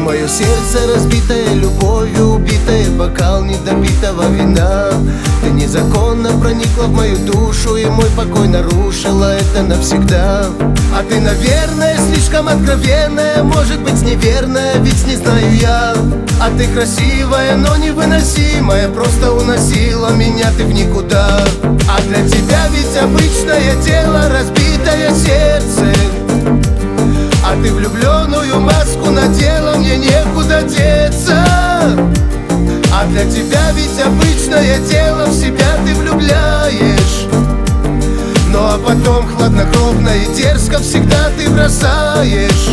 Мое сердце разбитое, любовью убитое, бокал недопитого вина. Ты незаконно проникла в мою душу, и мой покой нарушила это навсегда. А ты, наверное, слишком откровенная, может быть неверная, ведь не знаю я. А ты красивая, но невыносимая, просто уносила меня ты в никуда. А для тебя ведь обычное дело, разбитое сердце. А ты влюбленную маску надела, мне некуда деться. А для тебя ведь обычное дело, в себя ты влюбляешь. Ну а потом хладнокровно и дерзко всегда ты бросаешь.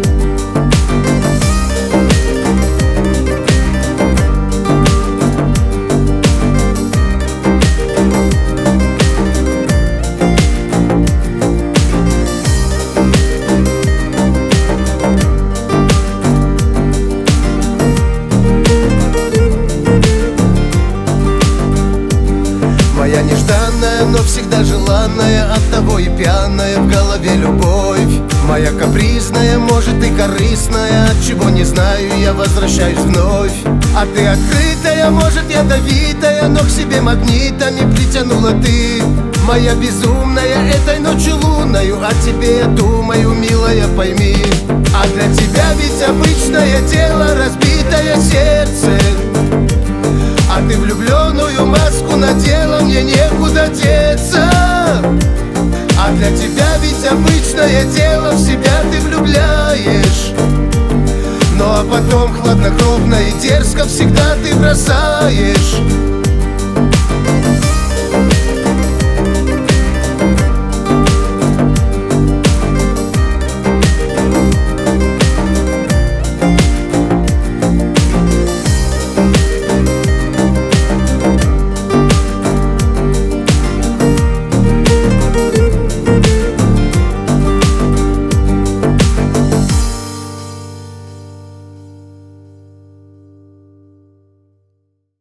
Моя нежданная, но всегда желанная, оттого и пьяная в голове любовь. Моя капризная, может и корыстная, от чего не знаю, я возвращаюсь вновь. А ты открытая, может ядовитая, но к себе магнитами притянула ты. Моя безумная, этой ночью лунною, о тебе я думаю, милая, пойми. А для тебя ведь обычное дело, разбитое сердце. А ты влюбленную маску надела, мне некуда деться. А для тебя ведь обычное дело, в себя ты влюбляешь. Ну а потом хладнокровно и дерзко всегда ты бросаешь.